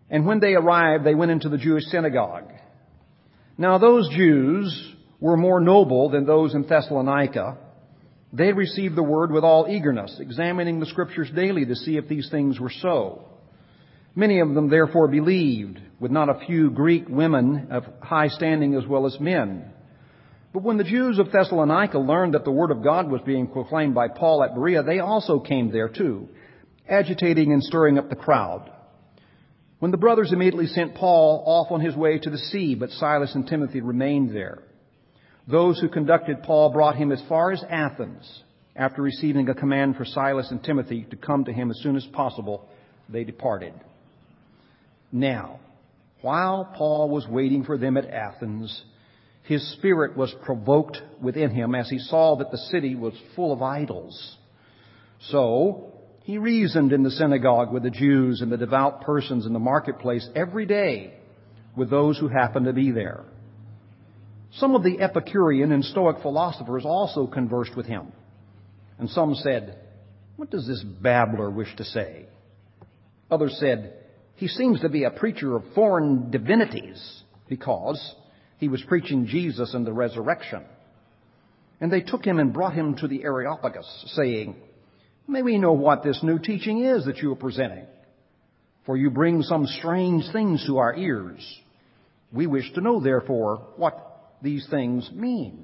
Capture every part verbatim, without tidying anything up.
And when they arrived, they went into the Jewish synagogue. Now those Jews were more noble than those in Thessalonica. They received the word with all eagerness, examining the Scriptures daily to see if these things were so. Many of them therefore believed, with not a few Greek women of high standing as well as men. But when the Jews of Thessalonica learned that the word of God was being proclaimed by Paul at Berea, they also came there too, agitating and stirring up the crowd. When the brothers immediately sent Paul off on his way to the sea, but Silas and Timothy remained there. Those who conducted Paul brought him as far as Athens. After receiving a command for Silas and Timothy to come to him as soon as possible, they departed. Now, while Paul was waiting for them at Athens, his spirit was provoked within him as he saw that the city was full of idols. So he reasoned in the synagogue with the Jews and the devout persons in the marketplace every day with those who happened to be there. Some of the Epicurean and Stoic philosophers also conversed with him. And some said, "What does this babbler wish to say?" Others said, "He seems to be a preacher of foreign divinities," because he was preaching Jesus and the resurrection. And they took him and brought him to the Areopagus, saying, "May we know what this new teaching is that you are presenting? For you bring some strange things to our ears. We wish to know, therefore, what these things mean."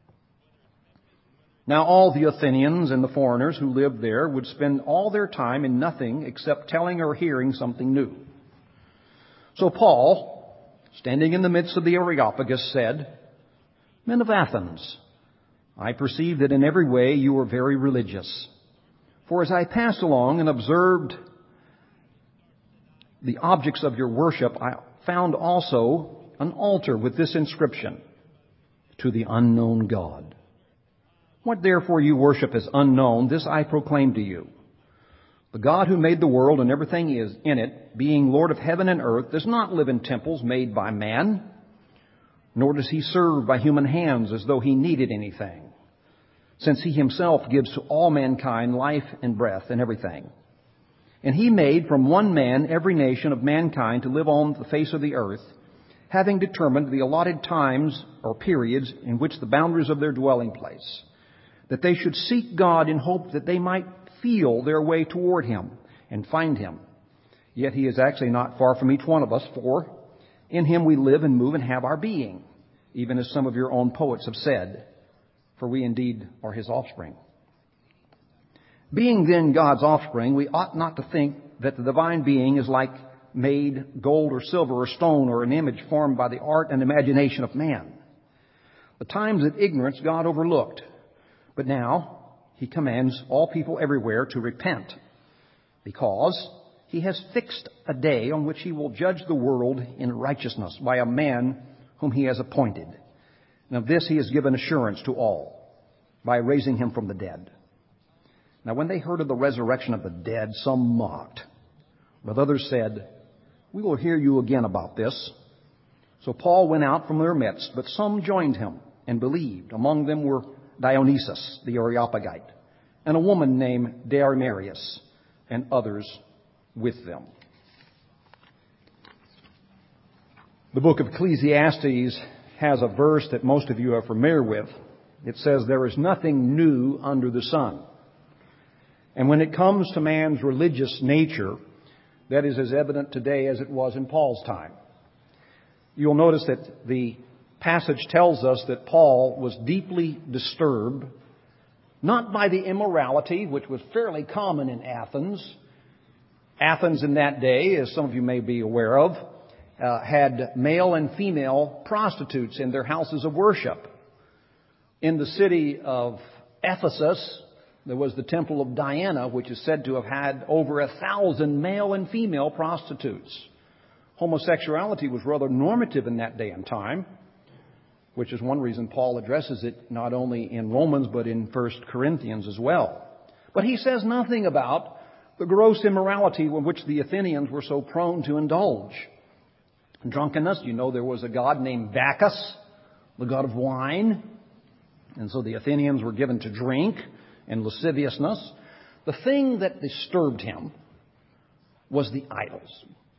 Now all the Athenians and the foreigners who lived there would spend all their time in nothing except telling or hearing something new. So Paul, standing in the midst of the Areopagus, said, "Men of Athens, I perceive that in every way you are very religious. For as I passed along and observed the objects of your worship, I found also an altar with this inscription, 'To the unknown God.' What therefore you worship as unknown, this I proclaim to you. The God who made the world and everything is in it, being Lord of heaven and earth, does not live in temples made by man, nor does he serve by human hands as though he needed anything, since he himself gives to all mankind life and breath and everything. And he made from one man every nation of mankind to live on the face of the earth, having determined the allotted times or periods in which the boundaries of their dwelling place, that they should seek God in hope that they might feel their way toward him and find him. Yet he is actually not far from each one of us, for in him we live and move and have our being, even as some of your own poets have said, for we indeed are his offspring. Being then God's offspring, we ought not to think that the divine being is like made gold or silver or stone or an image formed by the art and imagination of man. The times of ignorance God overlooked, but now he commands all people everywhere to repent, because he has fixed a day on which he will judge the world in righteousness by a man whom he has appointed. And of this he has given assurance to all by raising him from the dead. Now when they heard of the resurrection of the dead, some mocked, but others said, "We will hear you again about this." So Paul went out from their midst, but some joined him and believed. Among them were Dionysius the Areopagite, and a woman named Damaris, and others with them. The book of Ecclesiastes has a verse that most of you are familiar with. It says, "There is nothing new under the sun." And when it comes to man's religious nature, that is as evident today as it was in Paul's time. You'll notice that the passage tells us that Paul was deeply disturbed, not by the immorality, which was fairly common in Athens. Athens in that day, as some of you may be aware of, uh, had male and female prostitutes in their houses of worship. In the city of Ephesus, there was the temple of Diana, which is said to have had over a thousand male and female prostitutes. Homosexuality was rather normative in that day and time, which is one reason Paul addresses it not only in Romans but in First Corinthians as well. But he says nothing about the gross immorality in which the Athenians were so prone to indulge. Drunkenness, you know, there was a god named Bacchus, the god of wine. And so the Athenians were given to drink and lasciviousness. The thing that disturbed him was the idols.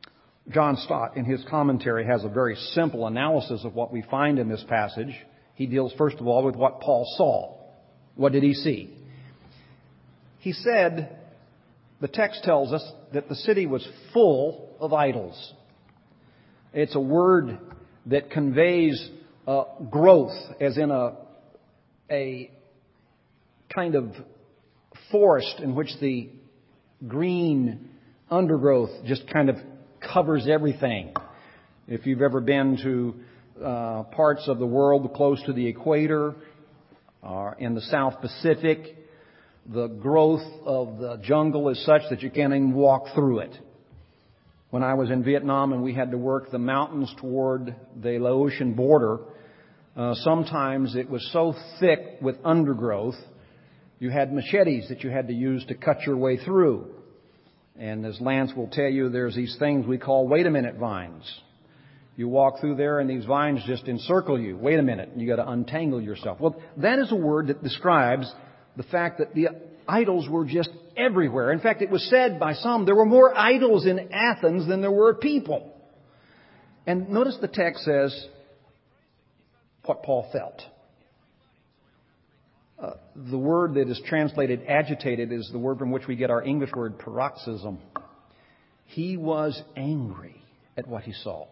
John Stott, in his commentary, has a very simple analysis of what we find in this passage. He deals, first of all, with what Paul saw. What did he see? He said, the text tells us that the city was full of idols. It's a word that conveys uh, growth, as in a, a kind of forest in which the green undergrowth just kind of covers everything. If you've ever been to uh, parts of the world close to the equator, or in the South Pacific, the growth of the jungle is such that you can't even walk through it. When I was in Vietnam and we had to work the mountains toward the Laotian border, uh, sometimes it was so thick with undergrowth, you had machetes that you had to use to cut your way through. And as Lance will tell you, there's these things we call wait a minute vines. You walk through there and these vines just encircle you. Wait a minute, you got to untangle yourself. Well, that is a word that describes the fact that the idols were just everywhere. In fact, it was said by some there were more idols in Athens than there were people. And notice the text says what Paul felt. Uh, the word that is translated agitated is the word from which we get our English word paroxysm. He was angry at what he saw.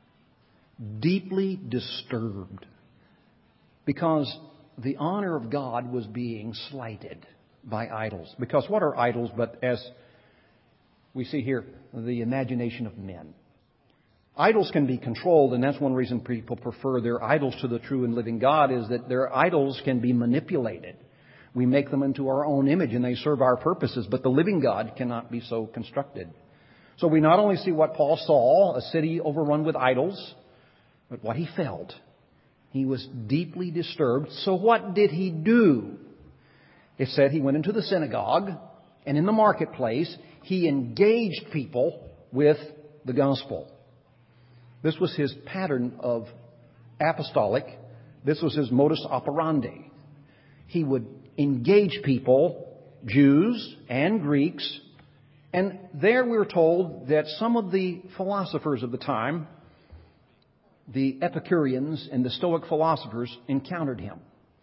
Deeply disturbed. Because the honor of God was being slighted by idols. Because what are idols but, as we see here, the imagination of men? Idols can be controlled, and that's one reason people prefer their idols to the true and living God, is that their idols can be manipulated. We make them into our own image and they serve our purposes, but the living God cannot be so constructed. So we not only see what Paul saw, a city overrun with idols, but what he felt. He was deeply disturbed. So what did he do? It said he went into the synagogue, and in the marketplace, he engaged people with the gospel. This was his pattern of apostolic. This was his modus operandi. He would engage people, Jews and Greeks, and there we're told that some of the philosophers of the time, the Epicureans and the Stoic philosophers, encountered him.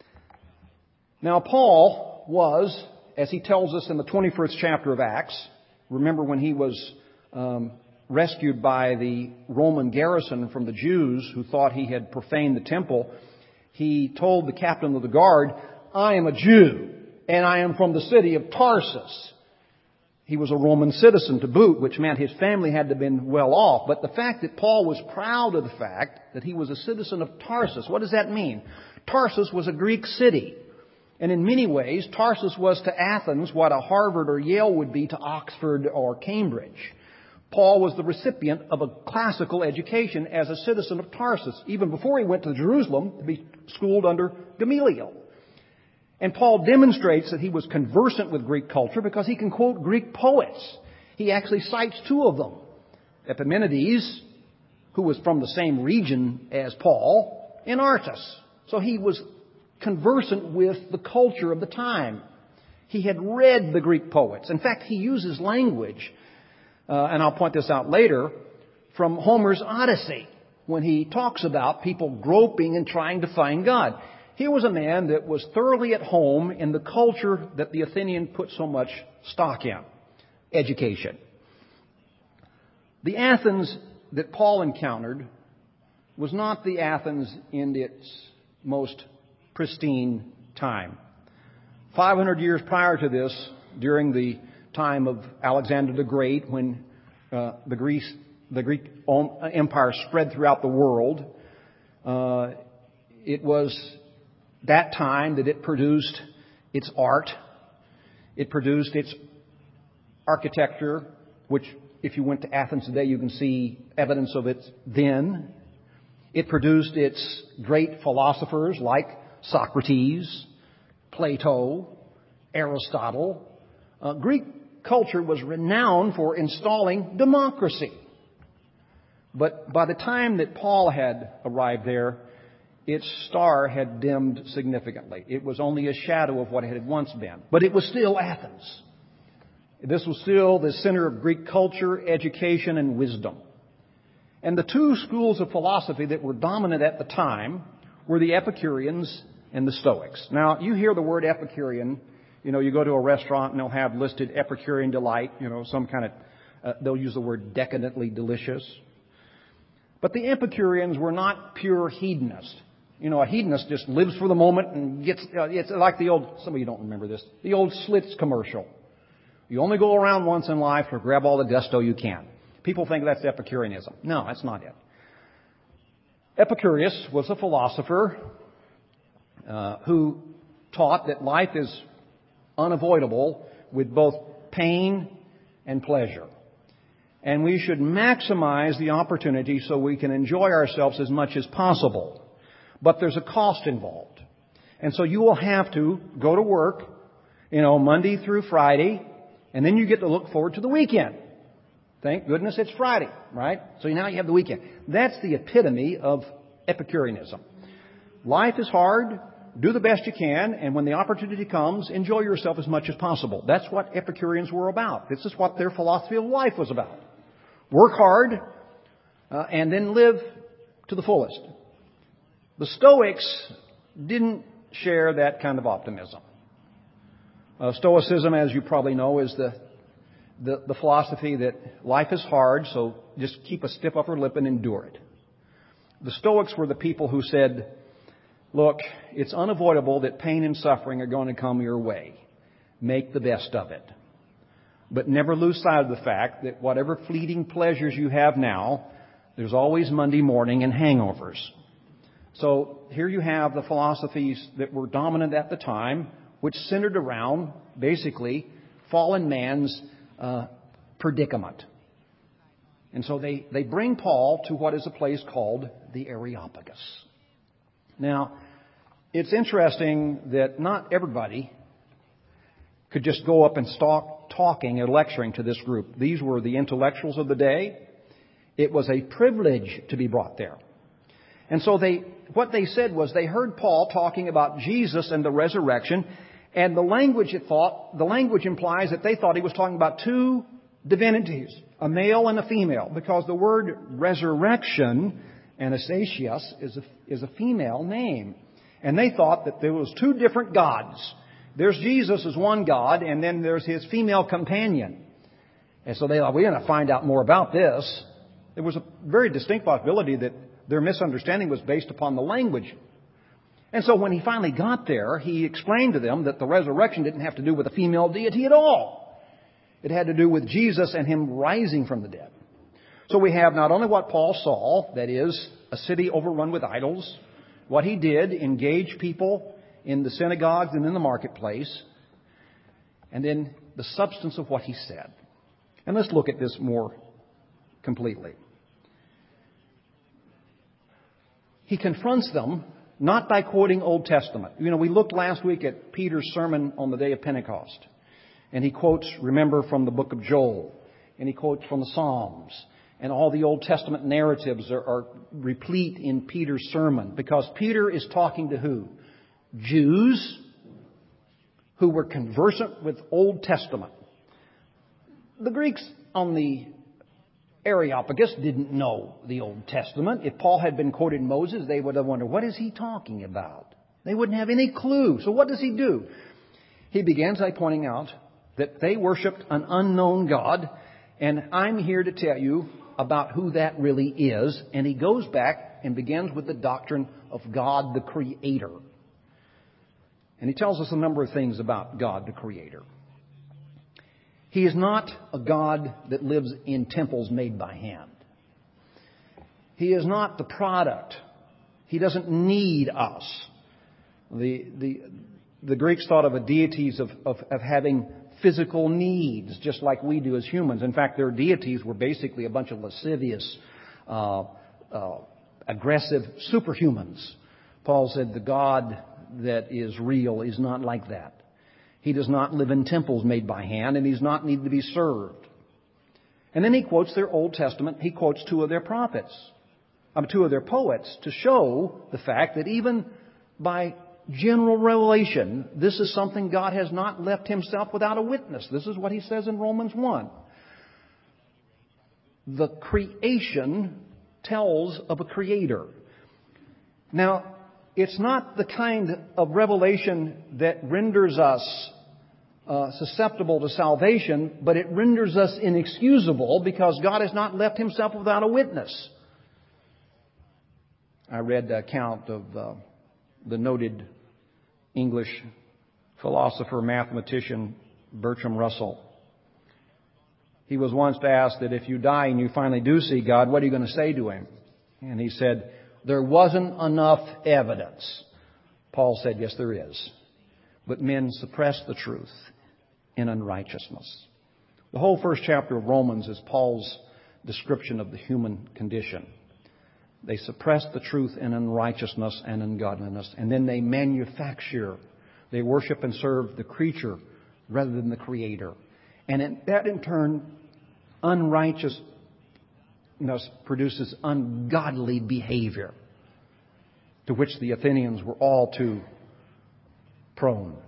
Now, Paul was, as he tells us in the twenty-first chapter of Acts, remember when he was um, rescued by the Roman garrison from the Jews who thought he had profaned the temple, he told the captain of the guard, I am a Jew, and I am from the city of Tarsus. He was a Roman citizen to boot, which meant his family had to have been well off. But the fact that Paul was proud of the fact that he was a citizen of Tarsus, what does that mean? Tarsus was a Greek city. And in many ways, Tarsus was to Athens what a Harvard or Yale would be to Oxford or Cambridge. Paul was the recipient of a classical education as a citizen of Tarsus, even before he went to Jerusalem to be schooled under Gamaliel. And Paul demonstrates that he was conversant with Greek culture because he can quote Greek poets. He actually cites two of them. Epimenides, who was from the same region as Paul, and Artus. So he was conversant with the culture of the time. He had read the Greek poets. In fact, he uses language, uh, and I'll point this out later, from Homer's Odyssey, when he talks about people groping and trying to find God. He was a man that was thoroughly at home in the culture that the Athenian put so much stock in, education. The Athens that Paul encountered was not the Athens in its most pristine time. five hundred years prior to this, during the time of Alexander the Great, when uh, the, Greece, the Greek Empire spread throughout the world, uh, it was that time that it produced its art. It produced its architecture, which if you went to Athens today, you can see evidence of it then. It produced its great philosophers like Socrates, Plato, Aristotle. Uh, Greek culture was renowned for installing democracy. But by the time that Paul had arrived there, its star had dimmed significantly. It was only a shadow of what it had once been. But it was still Athens. This was still the center of Greek culture, education, and wisdom. And the two schools of philosophy that were dominant at the time were the Epicureans and the Stoics. Now, you hear the word Epicurean, you know, you go to a restaurant and they'll have listed Epicurean delight, you know, some kind of, uh, they'll use the word decadently delicious. But the Epicureans were not pure hedonists. You know, a hedonist just lives for the moment and gets, uh, it's like the old, some of you don't remember this, the old Schlitz commercial. You only go around once in life to grab all the gusto you can. People think that's Epicureanism. No, that's not it. Epicurus was a philosopher uh, who taught that life is unavoidable with both pain and pleasure. And we should maximize the opportunity so we can enjoy ourselves as much as possible. But there's a cost involved. And so you will have to go to work, you know, Monday through Friday, and then you get to look forward to the weekend. Thank goodness it's Friday, right? So now you have the weekend. That's the epitome of Epicureanism. Life is hard. Do the best you can. And when the opportunity comes, enjoy yourself as much as possible. That's what Epicureans were about. This is what their philosophy of life was about. Work hard uh, and then live to the fullest. The Stoics didn't share that kind of optimism. Uh, Stoicism, as you probably know, is the The, the philosophy that life is hard, so just keep a stiff upper lip and endure it. The Stoics were the people who said, look, it's unavoidable that pain and suffering are going to come your way. Make the best of it. But never lose sight of the fact that whatever fleeting pleasures you have now, there's always Monday morning and hangovers. So here you have the philosophies that were dominant at the time, which centered around, basically, fallen man's Uh, predicament. And so they, they bring Paul to what is a place called the Areopagus. Now, it's interesting that not everybody could just go up and start talking and lecturing to this group. These were the intellectuals of the day. It was a privilege to be brought there. And so they, what they said was they heard Paul talking about Jesus and the resurrection. And the language it thought, the language implies that they thought he was talking about two divinities, a male and a female, because the word resurrection, Anastasios, is a, is a female name. And they thought that there was two different gods. There's Jesus as one God, and then there's his female companion. And so they thought, we're going to find out more about this. There was a very distinct possibility that their misunderstanding was based upon the language. And so when he finally got there, he explained to them that the resurrection didn't have to do with a female deity at all. It had to do with Jesus and him rising from the dead. So we have not only what Paul saw, that is, a city overrun with idols, what he did, engage people in the synagogues and in the marketplace, and then the substance of what he said. And let's look at this more completely. He confronts them not by quoting Old Testament. You know, we looked last week at Peter's sermon on the day of Pentecost. And he quotes, remember, from the book of Joel. And he quotes from the Psalms. And all the Old Testament narratives are, are replete in Peter's sermon. Because Peter is talking to who? Jews who were conversant with Old Testament. The Greeks on the Areopagus didn't know the Old Testament. If Paul had been quoting Moses, they would have wondered, what is he talking about? They wouldn't have any clue. So what does he do? He begins by pointing out that they worshipped an unknown God, and I'm here to tell you about who that really is. And he goes back and begins with the doctrine of God the Creator. And he tells us a number of things about God the Creator. He is not a God that lives in temples made by hand. He is not the product. He doesn't need us. The, the, the Greeks thought of a deities of, of, of having physical needs, just like we do as humans. In fact, their deities were basically a bunch of lascivious, uh, uh, aggressive superhumans. Paul said the God that is real is not like that. He does not live in temples made by hand, and He does not need to be served. And then he quotes their Old Testament. He quotes two of their prophets, um, two of their poets, to show the fact that even by general revelation, this is something God has not left Himself without a witness. This is what he says in Romans one. The creation tells of a Creator. Now, it's not the kind of revelation that renders us uh, susceptible to salvation, but it renders us inexcusable because God has not left Himself without a witness. I read the account of uh, the noted English philosopher, mathematician Bertrand Russell. He was once asked that if you die and you finally do see God, what are you going to say to Him? And he said, there wasn't enough evidence. Paul said, yes, there is. But men suppress the truth in unrighteousness. The whole first chapter of Romans is Paul's description of the human condition. They suppress the truth in unrighteousness and ungodliness, and then they manufacture. They worship and serve the creature rather than the Creator. And in, that in turn, unrighteousness produces ungodly behavior, to which the Athenians were all too prone.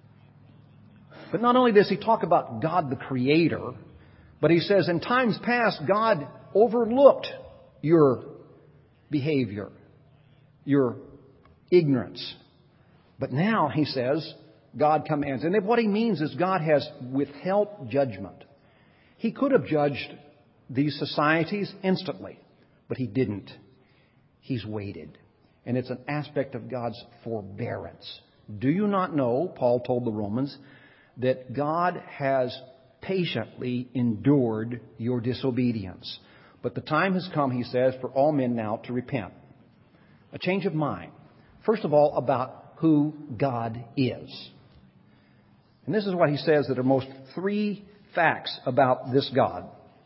But not only does he talk about God the Creator, but he says in times past God overlooked your behavior, your ignorance. But now, he says, God commands. And what he means is God has withheld judgment. He could have judged these societies instantly, but He didn't. He's waited. And it's an aspect of God's forbearance. Do you not know, Paul told the Romans, that God has patiently endured your disobedience? But the time has come, he says, for all men now to repent. A change of mind. First of all, about who God is. And this is what he says that are most three facts about this God.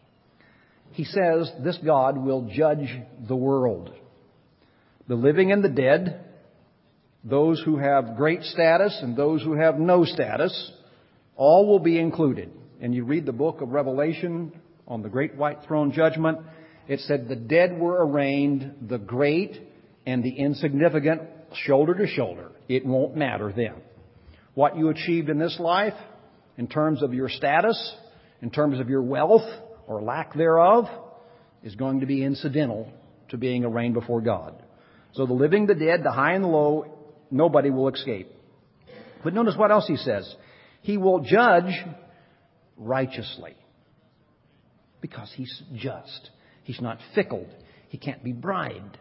He says this God will judge the world. The living and the dead, those who have great status and those who have no status, all will be included. And you read the book of Revelation on the great white throne judgment, it said the dead were arraigned, the great and the insignificant, shoulder to shoulder. It won't matter then. What you achieved in this life, in terms of your status, in terms of your wealth or lack thereof, is going to be incidental to being arraigned before God. So the living, the dead, the high and the low, nobody will escape. But notice what else he says. He will judge righteously. Because He's just. He's not fickle. He can't be bribed.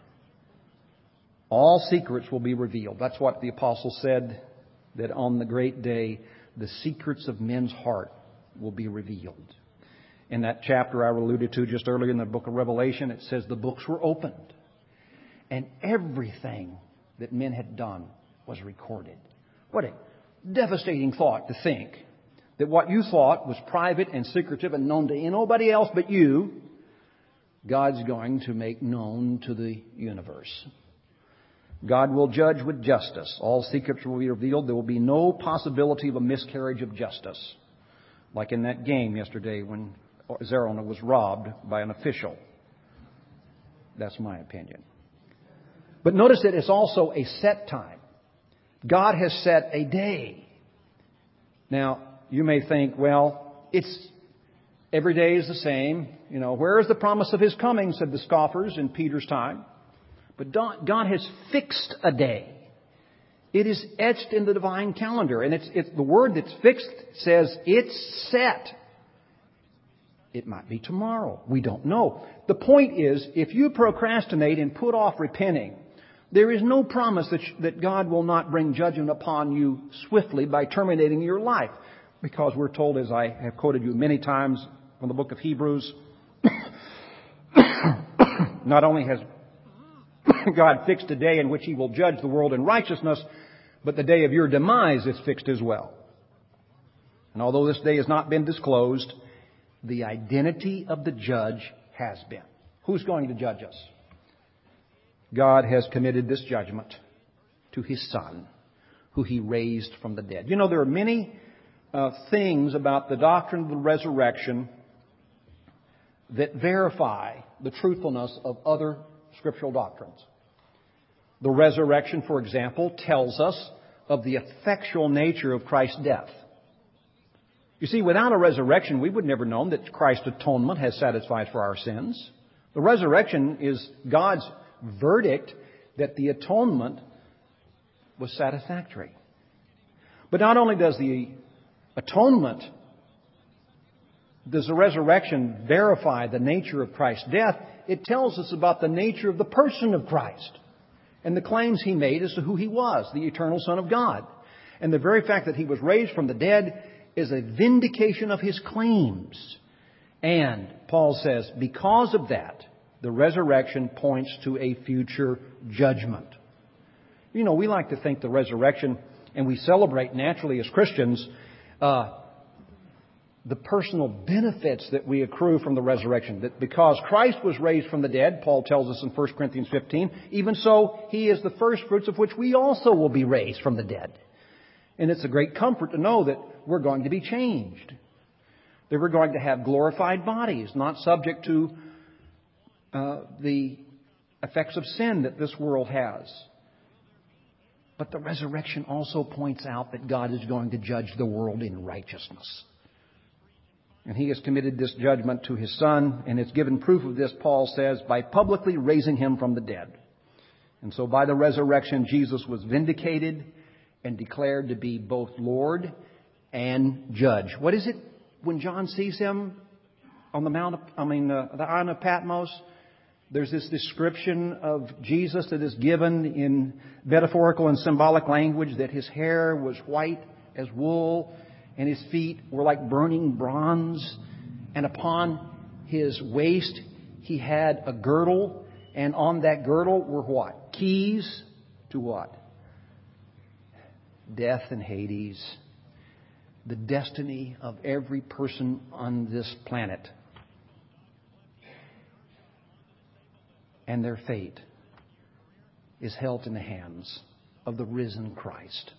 All secrets will be revealed. That's what the apostle said, that on the great day, the secrets of men's heart will be revealed. In that chapter I alluded to just earlier in the book of Revelation, it says the books were opened. And everything that men had done was recorded. What a devastating thought to think that what you thought was private and secretive and known to nobody else but you, God's going to make known to the universe. God will judge with justice. All secrets will be revealed. There will be no possibility of a miscarriage of justice. Like in that game yesterday when Zerona was robbed by an official. That's my opinion. But notice that it's also a set time. God has set a day. Now, you may think, well, it's every day is the same. You know, where is the promise of His coming, said the scoffers in Peter's time. But God has fixed a day. It is etched in the divine calendar. And it's, it's the word that's fixed says it's set. It might be tomorrow. We don't know. The point is, if you procrastinate and put off repenting, there is no promise that, that God will not bring judgment upon you swiftly by terminating your life. Because we're told, as I have quoted you many times from the book of Hebrews, not only has God fixed a day in which He will judge the world in righteousness, but the day of your demise is fixed as well. And although this day has not been disclosed, the identity of the judge has been. Who's going to judge us? God has committed this judgment to His Son, who He raised from the dead. You know, there are many uh, things about the doctrine of the resurrection that verify the truthfulness of other scriptural doctrines. The resurrection, for example, tells us of the effectual nature of Christ's death. You see, without a resurrection, we would never know that Christ's atonement has satisfied for our sins. The resurrection is God's verdict that the atonement was satisfactory. But not only does the atonement, does the resurrection verify the nature of Christ's death, it tells us about the nature of the person of Christ and the claims He made as to who He was, the eternal Son of God. And the very fact that He was raised from the dead is a vindication of His claims. And Paul says, because of that, the resurrection points to a future judgment. You know, we like to think the resurrection, and we celebrate naturally as Christians, uh, the personal benefits that we accrue from the resurrection. That because Christ was raised from the dead, Paul tells us in First Corinthians fifteen, even so, He is the first fruits of which we also will be raised from the dead. And it's a great comfort to know that we're going to be changed. That we're going to have glorified bodies, not subject to uh, the effects of sin that this world has. But the resurrection also points out that God is going to judge the world in righteousness. And He has committed this judgment to His Son, and it's given proof of this, Paul says, by publicly raising Him from the dead. And so by the resurrection, Jesus was vindicated and declared to be both Lord and Judge. What is it when John sees Him on the Mount of, I mean, uh, the island of Patmos? There's this description of Jesus that is given in metaphorical and symbolic language, that His hair was white as wool, and His feet were like burning bronze. And upon His waist He had a girdle. And on that girdle were what? Keys to what? Death and Hades. The destiny of every person on this planet. And their fate is held in the hands of the risen Christ.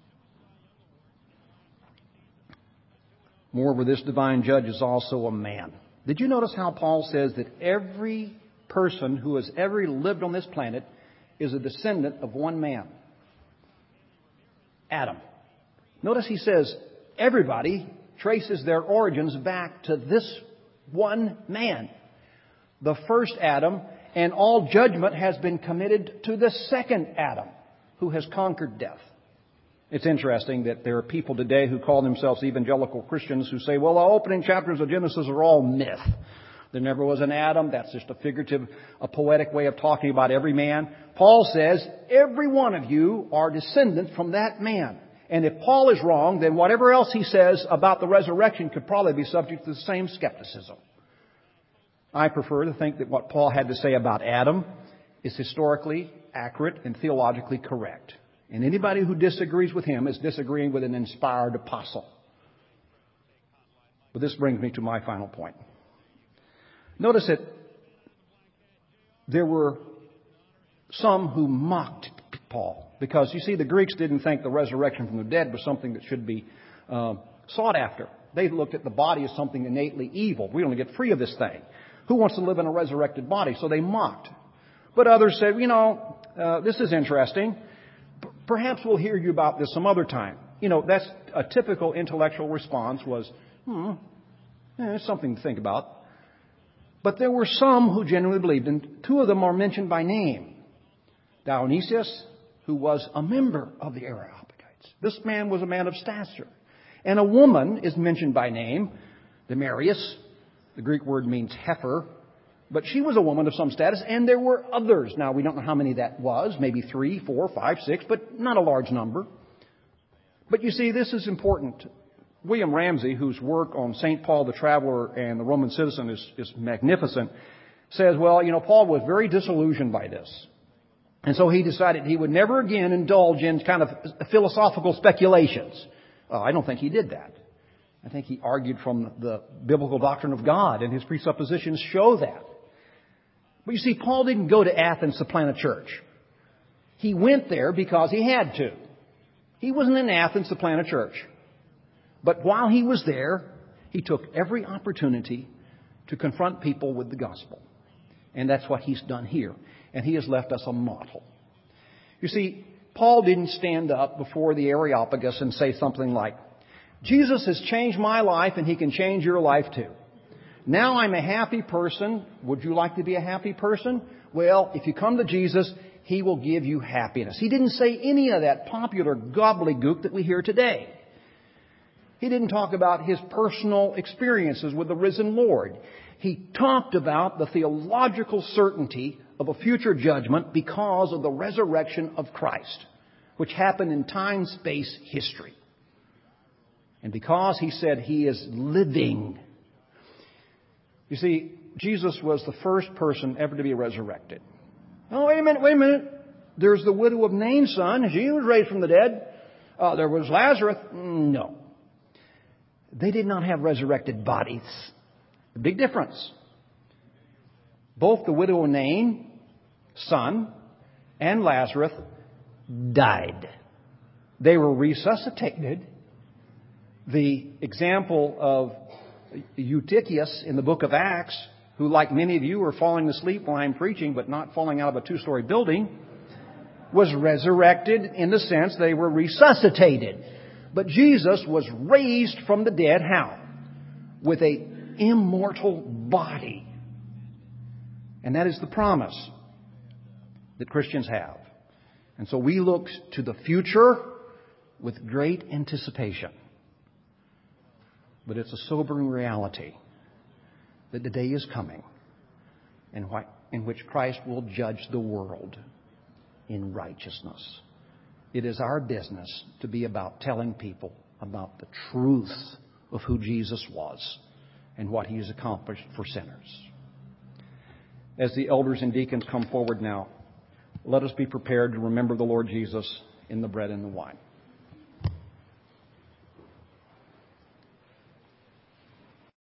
Moreover, this divine judge is also a man. Did you notice how Paul says that every person who has ever lived on this planet is a descendant of one man? Adam. Notice he says everybody traces their origins back to this one man. The first Adam, and all judgment has been committed to the second Adam, who has conquered death. It's interesting that there are people today who call themselves evangelical Christians who say, well, the opening chapters of Genesis are all myth. There never was an Adam. That's just a figurative, a poetic way of talking about every man. Paul says, every one of you are descendants from that man. And if Paul is wrong, then whatever else he says about the resurrection could probably be subject to the same skepticism. I prefer to think that what Paul had to say about Adam is historically accurate and theologically correct. And anybody who disagrees with him is disagreeing with an inspired apostle. But this brings me to my final point. Notice that there were some who mocked Paul. Because, you see, the Greeks didn't think the resurrection from the dead was something that should be uh, sought after. They looked at the body as something innately evil. We want to get free of this thing. Who wants to live in a resurrected body? So they mocked. But others said, you know, uh, this is interesting. P- perhaps we'll hear you about this some other time. You know, that's a typical intellectual response was, hmm, yeah, it's something to think about. But there were some who genuinely believed, and two of them are mentioned by name. Dionysius, who was a member of the Areopagites. This man was a man of stature. And a woman is mentioned by name, Damaris. The Greek word means heifer. But she was a woman of some status, and there were others. Now, we don't know how many that was. Maybe three, four, five, six, but not a large number. But you see, this is important. William Ramsey, whose work on Saint Paul the Traveler and the Roman Citizen is, is magnificent, says, well, you know, Paul was very disillusioned by this. And so he decided he would never again indulge in kind of philosophical speculations. Uh, I don't think he did that. I think he argued from the biblical doctrine of God, and his presuppositions show that. But you see, Paul didn't go to Athens to plant a church. He went there because he had to. He wasn't in Athens to plant a church. But while he was there, he took every opportunity to confront people with the gospel. And that's what he's done here. And he has left us a model. You see, Paul didn't stand up before the Areopagus and say something like, Jesus has changed my life and he can change your life too. Now I'm a happy person. Would you like to be a happy person? Well, if you come to Jesus, He will give you happiness. He didn't say any of that popular gobbledygook that we hear today. He didn't talk about His personal experiences with the risen Lord. He talked about the theological certainty of a future judgment because of the resurrection of Christ, which happened in time-space history. And because He said He is living. You see, Jesus was the first person ever to be resurrected. Oh, wait a minute, wait a minute. There's the widow of Nain's son. She was raised from the dead. Uh, there was Lazarus. No. They did not have resurrected bodies. A big difference. Both the widow of Nain's son and Lazarus died. They were resuscitated. The example of Eutychus in the book of Acts, who, like many of you, are falling asleep while I'm preaching, but not falling out of a two-story building, was resurrected in the sense they were resuscitated. But Jesus was raised from the dead. How? With an immortal body. And that is the promise that Christians have. And so we look to the future with great anticipation. But it's a sobering reality that the day is coming in, wh- in which Christ will judge the world in righteousness. It is our business to be about telling people about the truth of who Jesus was and what He has accomplished for sinners. As the elders and deacons come forward now, let us be prepared to remember the Lord Jesus in the bread and the wine.